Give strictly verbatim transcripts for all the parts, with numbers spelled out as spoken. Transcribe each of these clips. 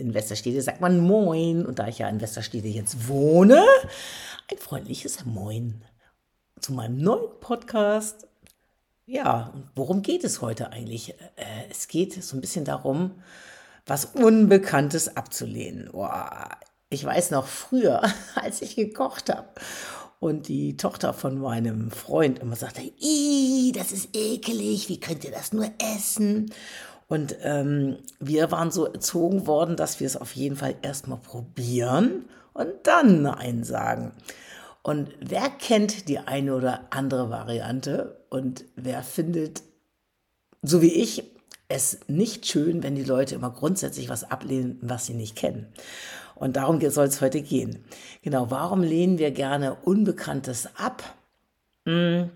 in Westerstede sagt man Moin. Und da ich ja in Westerstede jetzt wohne, ein freundliches Moin zu meinem neuen Podcast. Ja, worum geht es heute eigentlich? Äh, es geht so ein bisschen darum, was Unbekanntes abzulehnen. Boah, ich weiß noch früher, als ich gekocht habe und die Tochter von meinem Freund immer sagte, Ih, das ist ekelig, wie könnt ihr das nur essen? Und ähm, wir waren so erzogen worden, dass wir es auf jeden Fall erstmal probieren und dann Nein sagen. Und wer kennt die eine oder andere Variante und wer findet, so wie ich, es nicht schön, wenn die Leute immer grundsätzlich was ablehnen, was sie nicht kennen. Und darum soll es heute gehen. Genau, warum lehnen wir gerne Unbekanntes ab? Hm,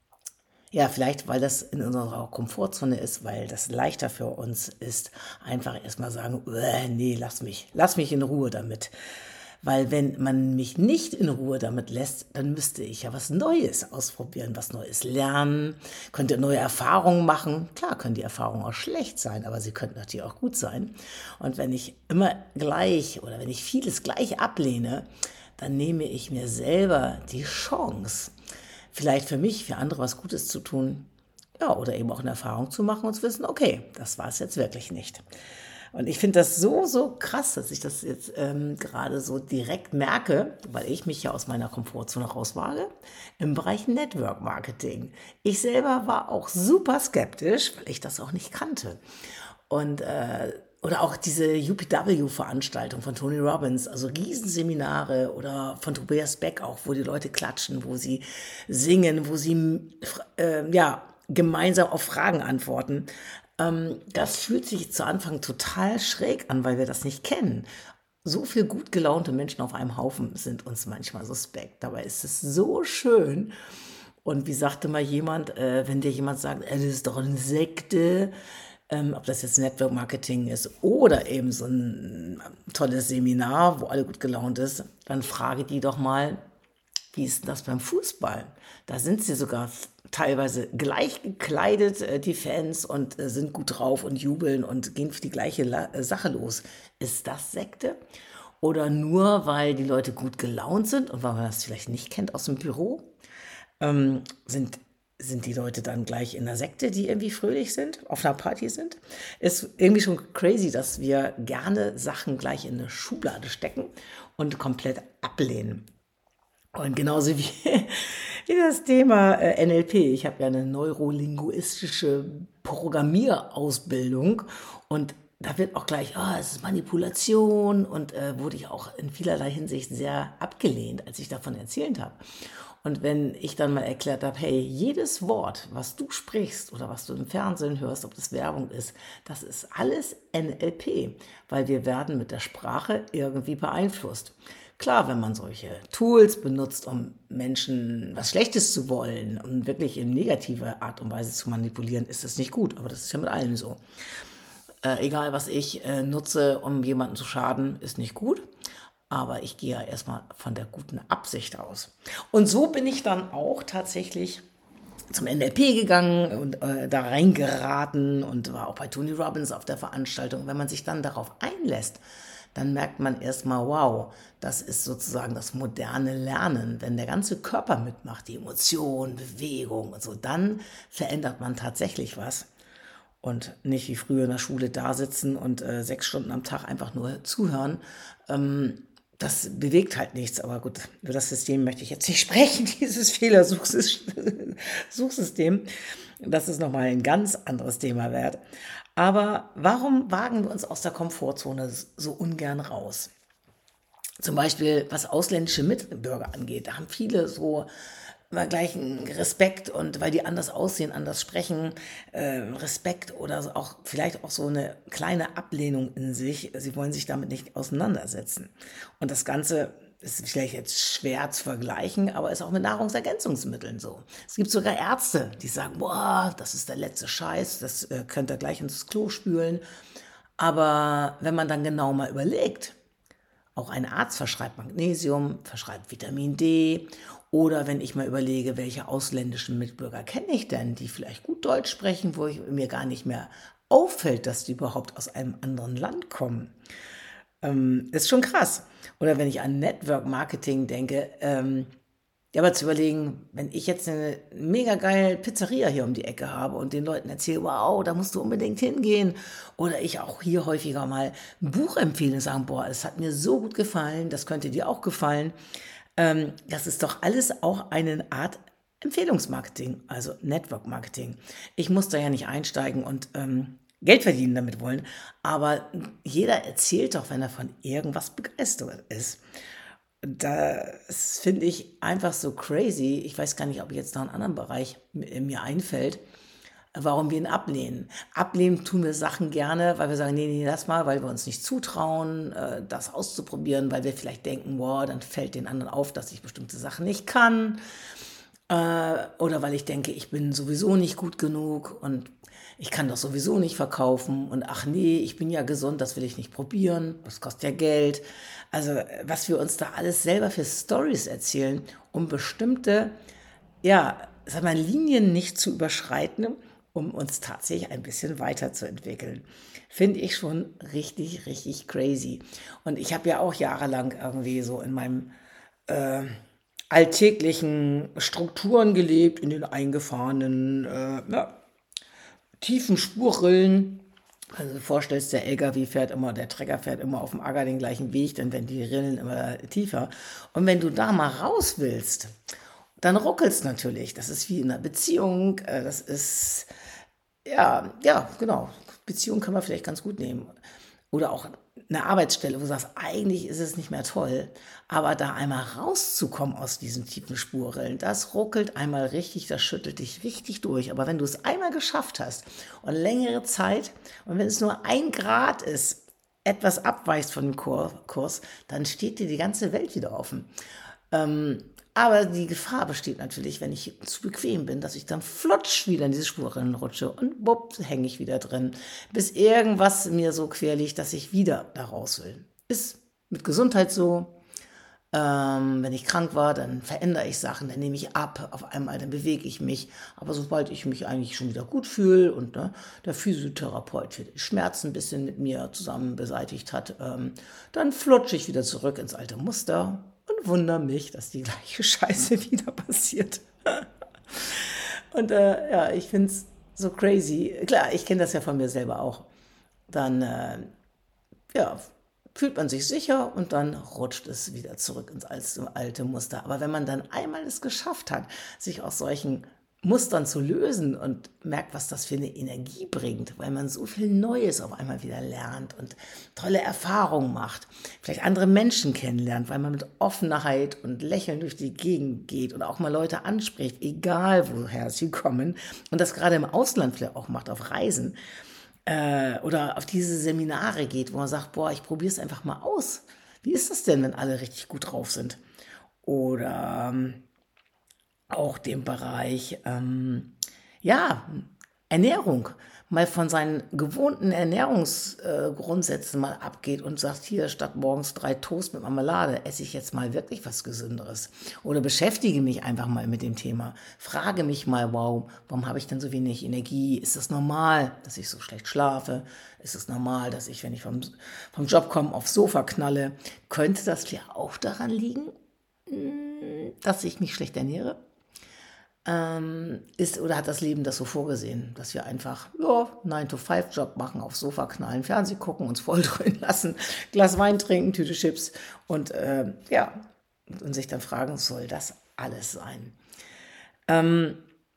ja, vielleicht, weil das in unserer Komfortzone ist, weil das leichter für uns ist, einfach erstmal sagen, "Uäh, nee, lass mich, lass mich in Ruhe damit. Weil wenn man mich nicht in Ruhe damit lässt, dann müsste ich ja was Neues ausprobieren, was Neues lernen, könnte neue Erfahrungen machen. Klar können die Erfahrungen auch schlecht sein, aber sie könnten natürlich auch gut sein. Und wenn ich immer gleich oder wenn ich vieles gleich ablehne, dann nehme ich mir selber die Chance, vielleicht für mich, für andere was Gutes zu tun, ja, oder eben auch eine Erfahrung zu machen und zu wissen, okay, das war es jetzt wirklich nicht. Und ich finde das so, so krass, dass ich das jetzt ähm, gerade so direkt merke, weil ich mich ja aus meiner Komfortzone rauswage, im Bereich Network Marketing. Ich selber war auch super skeptisch, weil ich das auch nicht kannte. Und äh, oder auch diese U P W-Veranstaltung von Tony Robbins, also Riesenseminare oder von Tobias Beck auch, wo die Leute klatschen, wo sie singen, wo sie äh, ja, gemeinsam auf Fragen antworten. Ähm, das fühlt sich zu Anfang total schräg an, weil wir das nicht kennen. So viel gut gelaunte Menschen auf einem Haufen sind uns manchmal suspekt. Dabei ist es so schön. Und wie sagte mal jemand, äh, wenn dir jemand sagt, äh, das ist doch eine Sekte, ähm, ob das jetzt Network Marketing ist oder eben so ein tolles Seminar, wo alle gut gelaunt ist, dann frage die doch mal, wie ist denn das beim Fußball? Da sind sie sogar f- teilweise gleich gekleidet, äh, die Fans, und äh, sind gut drauf und jubeln und gehen für die gleiche La äh, Sache los. Ist das Sekte? Oder nur, weil die Leute gut gelaunt sind und weil man das vielleicht nicht kennt aus dem Büro? Ähm, sind, sind die Leute dann gleich in einer Sekte, die irgendwie fröhlich sind, auf einer Party sind? Ist irgendwie schon crazy, dass wir gerne Sachen gleich in eine Schublade stecken und komplett ablehnen. Und genauso wie, wie das Thema äh, N L P. Ich habe ja eine neurolinguistische Programmierausbildung und da wird auch gleich, ah, es ist Manipulation, und äh, wurde ich auch in vielerlei Hinsicht sehr abgelehnt, als ich davon erzählt habe. Und wenn ich dann mal erklärt habe, hey, jedes Wort, was du sprichst oder was du im Fernsehen hörst, ob das Werbung ist, das ist alles N L P, weil wir werden mit der Sprache irgendwie beeinflusst. Klar, wenn man solche Tools benutzt, um Menschen was Schlechtes zu wollen und wirklich in negative Art und Weise zu manipulieren, ist das nicht gut. Aber das ist ja mit allen so. Äh, egal, was ich äh, nutze, um jemanden zu schaden, ist nicht gut. Aber ich gehe ja erstmal von der guten Absicht aus. Und so bin ich dann auch tatsächlich zum N L P gegangen und äh, da reingeraten und war auch bei Tony Robbins auf der Veranstaltung. Wenn man sich dann darauf einlässt, dann merkt man erstmal, wow, das ist sozusagen das moderne Lernen. Wenn der ganze Körper mitmacht, die Emotion, Bewegung und so, dann verändert man tatsächlich was. Und nicht wie früher in der Schule da sitzen und äh, sechs Stunden am Tag einfach nur zuhören. Ähm, das bewegt halt nichts. Aber gut, über das System möchte ich jetzt nicht sprechen, dieses Fehlersuchsystem. Das ist nochmal ein ganz anderes Thema wert. Aber warum wagen wir uns aus der Komfortzone so ungern raus? Zum Beispiel, was ausländische Mitbürger angeht, da haben viele so immer gleich einen Respekt, und weil die anders aussehen, anders sprechen, äh, Respekt oder so auch vielleicht auch so eine kleine Ablehnung in sich. Sie wollen sich damit nicht auseinandersetzen. Und das Ganze ist vielleicht jetzt schwer zu vergleichen, aber ist auch mit Nahrungsergänzungsmitteln so. Es gibt sogar Ärzte, die sagen, boah, das ist der letzte Scheiß, das äh, könnt ihr gleich ins Klo spülen. Aber wenn man dann genau mal überlegt, auch ein Arzt verschreibt Magnesium, verschreibt Vitamin D. Oder wenn ich mal überlege, welche ausländischen Mitbürger kenne ich denn, die vielleicht gut Deutsch sprechen, wo ich, mir gar nicht mehr auffällt, dass die überhaupt aus einem anderen Land kommen. Ähm, ist schon krass. Oder wenn ich an Network Marketing denke, ähm, ja, aber zu überlegen, wenn ich jetzt eine mega geile Pizzeria hier um die Ecke habe und den Leuten erzähle, wow, da musst du unbedingt hingehen. Oder ich auch hier häufiger mal ein Buch empfehle und sagen, boah, es hat mir so gut gefallen, das könnte dir auch gefallen. Ähm, das ist doch alles auch eine Art Empfehlungsmarketing, also Network Marketing. Ich muss da ja nicht einsteigen und ähm, Geld verdienen damit wollen, aber jeder erzählt doch, wenn er von irgendwas begeistert ist. Das finde ich einfach so crazy. Ich weiß gar nicht, ob jetzt noch ein anderer Bereich m- mir einfällt, warum wir ihn ablehnen. Ablehnen tun wir Sachen gerne, weil wir sagen, nee, nee, lass mal, weil wir uns nicht zutrauen, äh, das auszuprobieren, weil wir vielleicht denken, boah, dann fällt den anderen auf, dass ich bestimmte Sachen nicht kann. Äh, oder weil ich denke, ich bin sowieso nicht gut genug und ich kann doch sowieso nicht verkaufen und ach nee, ich bin ja gesund, das will ich nicht probieren, das kostet ja Geld. Also was wir uns da alles selber für Stories erzählen, um bestimmte, ja, sag mal, Linien nicht zu überschreiten, um uns tatsächlich ein bisschen weiterzuentwickeln. Finde ich schon richtig, richtig crazy. Und ich habe ja auch jahrelang irgendwie so in meinem alltäglichen Strukturen gelebt, in den eingefahrenen, äh, ja, tiefen Spurrillen. Also du vorstellst, der L K W fährt immer, der Trecker fährt immer auf dem Acker den gleichen Weg, dann werden die Rillen immer tiefer. Und wenn du da mal raus willst, dann ruckelst natürlich. Das ist wie in einer Beziehung. äh, Das ist, ja, ja, genau. Beziehung kann man vielleicht ganz gut nehmen. Oder auch eine Arbeitsstelle, wo du sagst, eigentlich ist es nicht mehr toll, aber da einmal rauszukommen aus diesen tiefen Spurrillen, das ruckelt einmal richtig, das schüttelt dich richtig durch. Aber wenn du es einmal geschafft hast und längere Zeit und wenn es nur ein Grad ist, etwas abweichst von dem Kurs, dann steht dir die ganze Welt wieder offen. Aber die Gefahr besteht natürlich, wenn ich zu bequem bin, dass ich dann flutsch wieder in diese Spuren rutsche und bupp, hänge ich wieder drin, bis irgendwas mir so quer liegt, dass ich wieder da raus will. Ist mit Gesundheit so. Ähm, wenn ich krank war, dann verändere ich Sachen, dann nehme ich ab, auf einmal, dann bewege ich mich. Aber sobald ich mich eigentlich schon wieder gut fühle und ne, der Physiotherapeut die Schmerzen ein bisschen mit mir zusammen beseitigt hat, ähm, dann flutsche ich wieder zurück ins alte Muster und wundere mich, dass die gleiche Scheiße wieder passiert. Und äh, ja, ich finde es so crazy. Klar, ich kenne das ja von mir selber auch. Dann äh, ja, fühlt man sich sicher und dann rutscht es wieder zurück ins alte Muster. Aber wenn man dann einmal es geschafft hat, sich aus solchen Mustern zu lösen und merkt, was das für eine Energie bringt, weil man so viel Neues auf einmal wieder lernt und tolle Erfahrungen macht, vielleicht andere Menschen kennenlernt, weil man mit Offenheit und Lächeln durch die Gegend geht und auch mal Leute anspricht, egal woher sie kommen und das gerade im Ausland vielleicht auch macht, auf Reisen äh, oder auf diese Seminare geht, wo man sagt, boah, ich probiere es einfach mal aus. Wie ist das denn, wenn alle richtig gut drauf sind? Oder ähm, auch dem Bereich, ähm, ja, Ernährung, mal von seinen gewohnten Ernährungsgrundsätzen mal abgeht und sagt, hier statt morgens drei Toast mit Marmelade, esse ich jetzt mal wirklich was Gesünderes. Oder beschäftige mich einfach mal mit dem Thema. Frage mich mal, wow, warum habe ich denn so wenig Energie? Ist das normal, dass ich so schlecht schlafe? Ist es normal, dass ich, wenn ich vom, vom Job komme, aufs Sofa knalle? Könnte das vielleicht auch daran liegen, dass ich mich schlecht ernähre? Ähm, ist oder hat das Leben das so vorgesehen, dass wir einfach ja, nine to five Job machen, aufs Sofa knallen, Fernsehen gucken, uns volldröhnen lassen, Glas Wein trinken, Tüte Chips und äh, ja, und sich dann fragen, soll das alles sein? Ähm,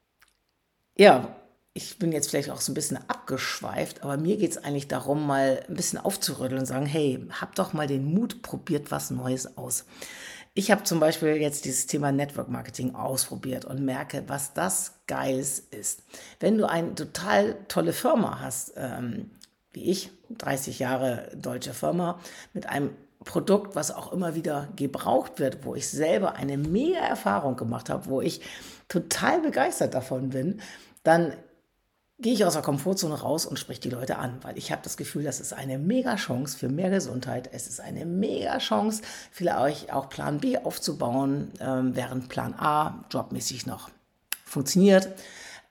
ja, ich bin jetzt vielleicht auch so ein bisschen abgeschweift, aber mir geht es eigentlich darum, mal ein bisschen aufzurütteln und sagen, hey, hab doch mal den Mut, probiert was Neues aus. Ich habe zum Beispiel jetzt dieses Thema Network Marketing ausprobiert und merke, was das Geiles ist. Wenn du eine total tolle Firma hast, ähm, wie ich, dreißig Jahre deutsche Firma, mit einem Produkt, was auch immer wieder gebraucht wird, wo ich selber eine mega Erfahrung gemacht habe, wo ich total begeistert davon bin, dann gehe ich aus der Komfortzone raus und spreche die Leute an, weil ich habe das Gefühl, das ist eine mega Chance für mehr Gesundheit. Es ist eine mega Chance, vielleicht auch Plan B aufzubauen, ähm, während Plan A jobmäßig noch funktioniert.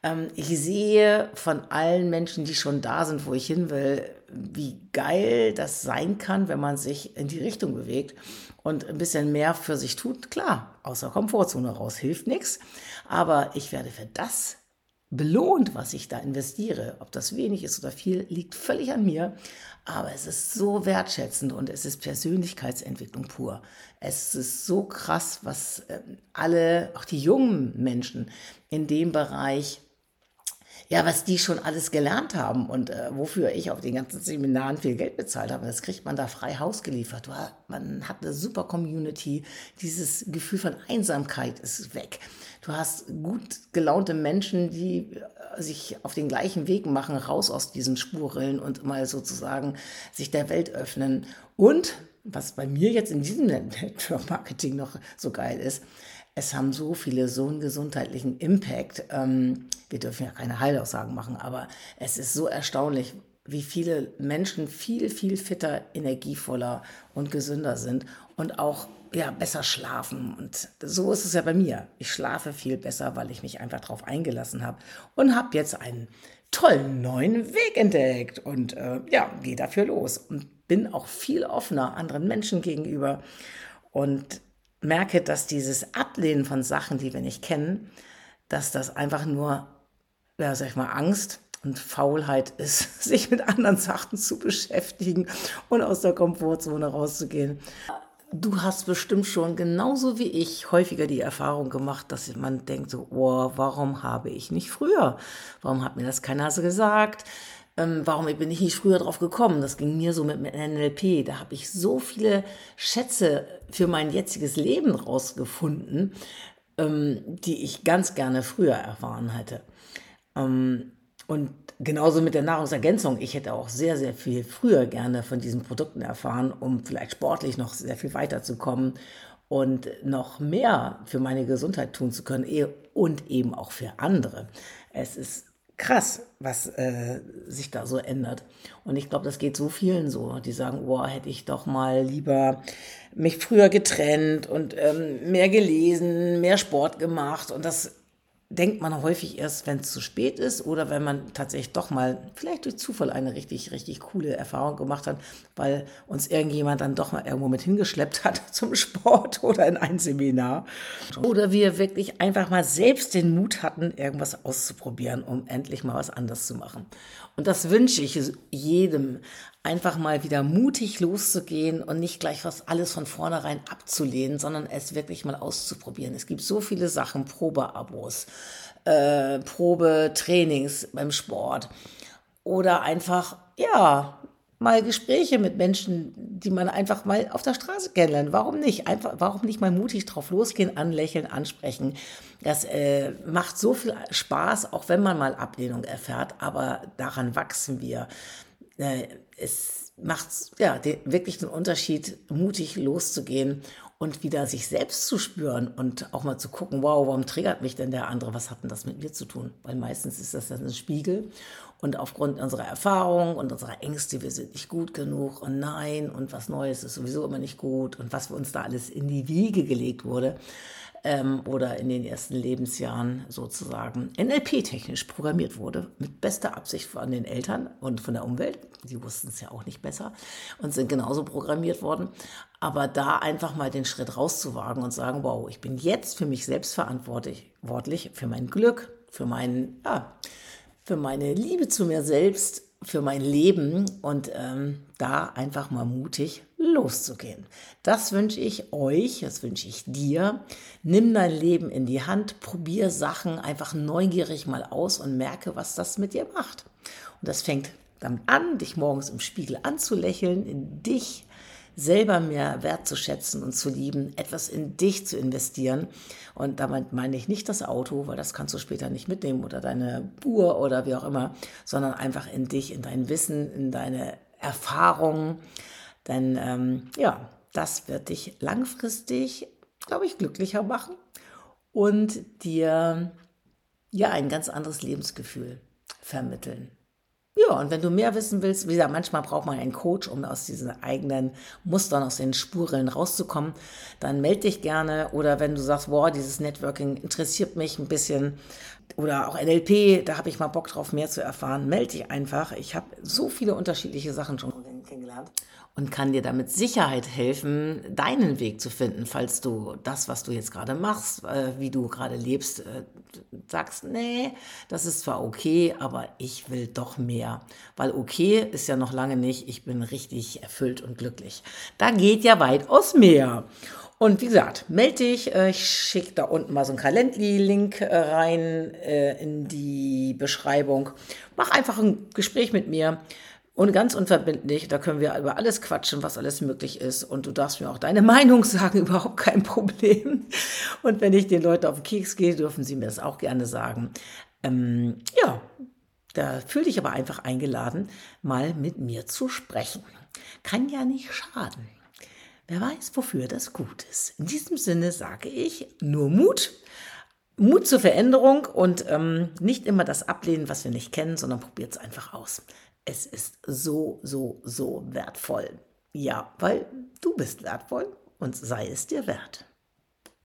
Ähm, ich sehe von allen Menschen, die schon da sind, wo ich hin will, wie geil das sein kann, wenn man sich in die Richtung bewegt und ein bisschen mehr für sich tut. Klar, aus der Komfortzone raus hilft nichts, aber ich werde für das belohnt, was ich da investiere. Ob das wenig ist oder viel, liegt völlig an mir. Aber es ist so wertschätzend und es ist Persönlichkeitsentwicklung pur. Es ist so krass, was ähm, alle, auch die jungen Menschen in dem Bereich, ja, was die schon alles gelernt haben und äh, wofür ich auf den ganzen Seminaren viel Geld bezahlt habe, das kriegt man da frei Haus geliefert. Du hast- Man hat eine super Community, dieses Gefühl von Einsamkeit ist weg. Du hast gut gelaunte Menschen, die äh, sich auf den gleichen Weg machen, raus aus diesen Spurrillen und mal sozusagen sich der Welt öffnen. Und was bei mir jetzt in diesem Network Marketing noch so geil ist, es haben so viele so einen gesundheitlichen Impact. Ähm, wir dürfen ja keine Heilaussagen machen, aber es ist so erstaunlich, wie viele Menschen viel, viel fitter, energievoller und gesünder sind und auch ja, besser schlafen. Und so ist es ja bei mir. Ich schlafe viel besser, weil ich mich einfach darauf eingelassen habe und habe jetzt einen tollen neuen Weg entdeckt und äh, ja, gehe dafür los und bin auch viel offener anderen Menschen gegenüber und merke, dass dieses Ablehnen von Sachen, die wir nicht kennen, dass das einfach nur, ja, sag ich mal, Angst und Faulheit ist, sich mit anderen Sachen zu beschäftigen und aus der Komfortzone rauszugehen. Du hast bestimmt schon genauso wie ich häufiger die Erfahrung gemacht, dass man denkt so, oh, warum habe ich nicht früher? Warum hat mir das keiner so gesagt? Ähm, warum bin ich nicht früher drauf gekommen? Das ging mir so mit, mit N L P. Da habe ich so viele Schätze für mein jetziges Leben rausgefunden, ähm, die ich ganz gerne früher erfahren hätte. Ähm, und genauso mit der Nahrungsergänzung. Ich hätte auch sehr, sehr viel früher gerne von diesen Produkten erfahren, um vielleicht sportlich noch sehr viel weiterzukommen und noch mehr für meine Gesundheit tun zu können eh- und eben auch für andere. Es ist krass, was äh, sich da so ändert. Und ich glaube, das geht so vielen so, die sagen, oh, hätte ich doch mal lieber mich früher getrennt und ähm, mehr gelesen, mehr Sport gemacht. Und das denkt man häufig erst, wenn es zu spät ist oder wenn man tatsächlich doch mal vielleicht durch Zufall eine richtig, richtig coole Erfahrung gemacht hat, weil uns irgendjemand dann doch mal irgendwo mit hingeschleppt hat zum Sport oder in ein Seminar. Oder wir wirklich einfach mal selbst den Mut hatten, irgendwas auszuprobieren, um endlich mal was anderes zu machen. Und das wünsche ich jedem, einfach mal wieder mutig loszugehen und nicht gleich was alles von vornherein abzulehnen, sondern es wirklich mal auszuprobieren. Es gibt so viele Sachen, Probeabos, äh, Probetrainings beim Sport oder einfach, ja, mal Gespräche mit Menschen, die man einfach mal auf der Straße kennenlernt. Warum nicht? Einfach, warum nicht mal mutig drauf losgehen, anlächeln, ansprechen? Das äh, macht so viel Spaß, auch wenn man mal Ablehnung erfährt, aber daran wachsen wir. Äh, es macht ja den, wirklich den Unterschied, mutig loszugehen und wieder sich selbst zu spüren und auch mal zu gucken, wow, warum triggert mich denn der andere? Was hat denn das mit mir zu tun? Weil meistens ist das dann ein Spiegel und aufgrund unserer Erfahrung und unserer Ängste, wir sind nicht gut genug und nein und was Neues ist sowieso immer nicht gut und was für uns da alles in die Wiege gelegt wurde, ähm, oder in den ersten Lebensjahren sozusagen N L P-technisch programmiert wurde, mit bester Absicht von den Eltern und von der Umwelt. Die wussten es ja auch nicht besser und sind genauso programmiert worden. Aber da einfach mal den Schritt rauszuwagen und sagen, wow, ich bin jetzt für mich selbst verantwortlich, wortlich, für mein Glück, für mein, ja, für meine Liebe zu mir selbst, für mein Leben und ähm, da einfach mal mutig loszugehen. Das wünsche ich euch, das wünsche ich dir. Nimm dein Leben in die Hand, probier Sachen einfach neugierig mal aus und merke, was das mit dir macht. Und das fängt damit an, dich morgens im Spiegel anzulächeln, in dich selber mehr wertzuschätzen und zu lieben, etwas in dich zu investieren. Und damit meine ich nicht das Auto, weil das kannst du später nicht mitnehmen oder deine Uhr oder wie auch immer, sondern einfach in dich, in dein Wissen, in deine Erfahrungen. Denn ähm, ja, das wird dich langfristig, glaube ich, glücklicher machen und dir ja ein ganz anderes Lebensgefühl vermitteln. Ja, und wenn du mehr wissen willst, wie gesagt, manchmal braucht man einen Coach, um aus diesen eigenen Mustern, aus den Spuren rauszukommen, dann melde dich gerne. Oder wenn du sagst, boah, dieses Networking interessiert mich ein bisschen oder auch N L P, da habe ich mal Bock drauf, mehr zu erfahren, melde dich einfach. Ich habe so viele unterschiedliche Sachen schon kennengelernt und kann dir damit Sicherheit helfen, deinen Weg zu finden, falls du das, was du jetzt gerade machst, äh, wie du gerade lebst, äh, sagst, nee, das ist zwar okay, aber ich will doch mehr. Weil okay ist ja noch lange nicht, ich bin richtig erfüllt und glücklich. Da geht ja weitaus mehr. Und wie gesagt, melde dich, äh, ich schicke da unten mal so einen Calendly-Link äh, rein äh, in die Beschreibung. Mach einfach ein Gespräch mit mir und ganz unverbindlich, da können wir über alles quatschen, was alles möglich ist. Und du darfst mir auch deine Meinung sagen, überhaupt kein Problem. Und wenn ich den Leuten auf den Keks gehe, dürfen sie mir das auch gerne sagen. Ähm, ja, da fühl dich aber einfach eingeladen, mal mit mir zu sprechen. Kann ja nicht schaden. Wer weiß, wofür das gut ist. In diesem Sinne sage ich nur Mut, Mut zur Veränderung und ähm, nicht immer das ablehnen, was wir nicht kennen, sondern probiert es einfach aus. Es ist so, so, so wertvoll. Ja, weil du bist wertvoll und sei es dir wert.